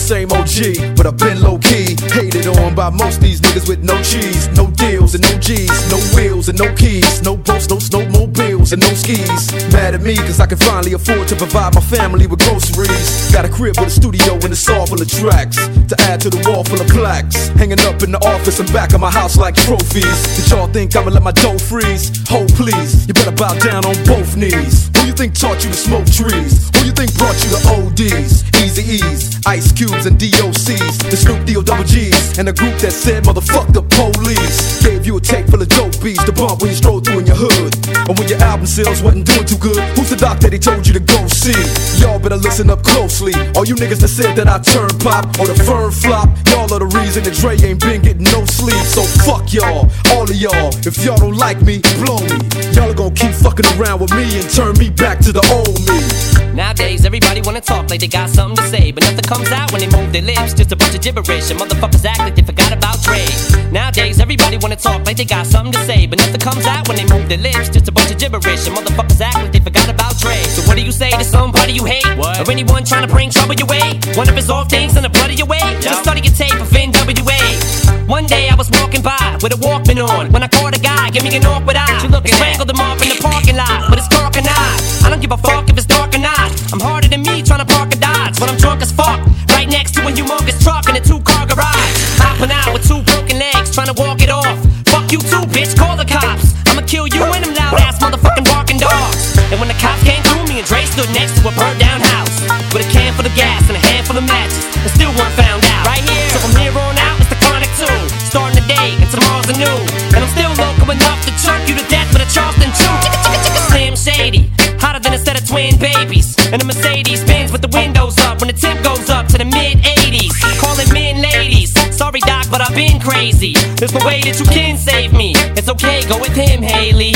same OG, but I've been low-key, hated on by most these niggas with no cheese, no deals and no G's, no wheels and no keys, no boats, no snowmobiles and no skis. Mad at me cause I can finally afford to provide my family with groceries. Got a crib with a studio and it's all full of tracks to add to the wall full of plaques, hanging up in the office and back of my house like trophies. Did y'all think I'ma let my dough freeze? Ho please, you better bow down on both knees. Who you think taught you to smoke trees? Who you think brought you to ODs, Eazy-E's, Ice Cubes and DOC's, the Snoop D-O-double G's, and a group that said motherfuck the police. Gave you a tape full of dope beats to bump when you stroll through in your hood. And when your album sales wasn't doing too good, who's the doc that he told you to go see? Y'all better listen up closely. All you niggas that said that I turn pop or the firm flop, y'all are the reason that Dre ain't been getting no sleep. So fuck y'all, all of y'all. If y'all don't like me, blow me. Y'all are gonna keep fucking around with me and turn me back to the old me. Nowadays, everybody wanna talk like they got something to say, but nothing comes out when they move their lips. Just a bunch of gibberish, and motherfuckers act like they forgot about Dre. Nowadays, everybody wanna talk like they got something to say, but nothing comes out when they move their lips. Just a bunch of gibberish, and motherfuckers act like they forgot about Dre. So what do you say to somebody you hate? What? Or anyone trying to bring trouble your way? One of his off things in the blood of your way? Just study your tape of NWA. One day I was walking by with a Walkman on when I caught a guy, give me an awkward eye. Strangled him off in the parking lot with his cork and eye. I don't give a fuck if it's dark or not. I'm harder than me trying to park a Dodge when I'm drunk as fuck. Right next to a humongous truck in a 2-car garage. Hopping out with 2 broken legs trying to walk it off. Fuck you too, bitch, call the cops. I'ma kill you and them loud ass motherfucking barking dogs. And when the cops came through, me and Dre stood next to a burned down house with a can full of gas and a handful of matches, and still weren't found out. Right here, so from here on out, it's the Chronic 2. Starting the day and tomorrow's a new. And I'm still local enough to choke you to death with a Charleston chew. Slim Shady, hotter than a set of twin babies. And a Mercedes Benz with the windows up when the temp goes up to the mid-80s. Calling men ladies. Sorry doc, but I've been crazy. There's no way that you can save me. It's okay, go with him, Haley.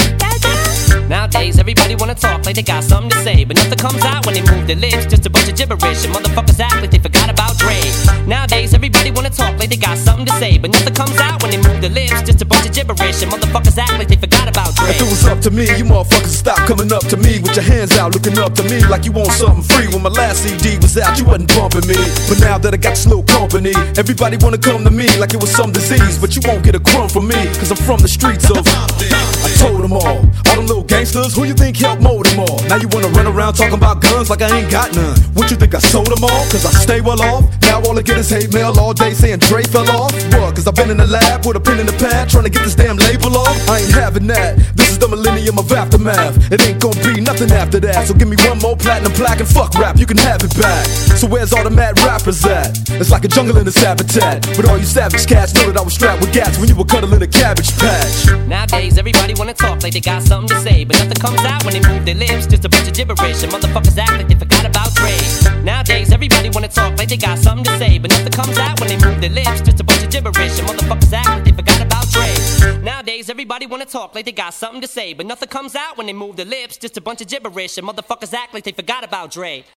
Nowadays, everybody wanna talk like they got something to say, but nothing comes out when they move their lips. Just a bunch of gibberish, and motherfuckers act like they forgot about Dre. Nowadays, everybody wanna talk like they got something to say, but nothing comes out when they move their lips. Just a bunch of gibberish, and motherfuckers act like they forgot about Dre. If it was up to me, you motherfuckers stop coming up to me with your hands out, looking up to me like you want something free. When my last CD was out, you wasn't bumping me, but now that I got this little company, everybody wanna come to me like it was some disease. But you won't get a crumb from me, cause I'm from the streets of I told them all them little gangsters, who you think helped mold them all? Now you wanna run around talking about guns like I ain't got none. What you think I sold them all? Cause I stay well off. Now all I get is hate mail all day saying Dre fell off. What? Cause I've been in the lab with a pen in the pad trying to get this damn label off. I ain't having that. This is the millennium of aftermath. It ain't gonna be nothing after that. So give me one more platinum plaque and fuck rap, you can have it back. So where's all the mad rappers at? It's like a jungle in its habitat. But all you savage cats know that I was strapped with gas when you were cuddling a cabbage patch. Nowadays everybody wanna talk like they got something to say, but nothing comes out when they move their lips. Just a bunch of gibberish, and motherfuckers act like they forgot about Dre. Nowadays everybody wanna talk like they got something to say, but nothing comes out when they move their lips. Just a bunch of gibberish, and motherfuckers act like they forgot about Dre. Nowadays everybody wanna talk like they got something to say, but nothing comes out when they move their lips. Just a bunch of gibberish, and motherfuckers act like they forgot about Dre.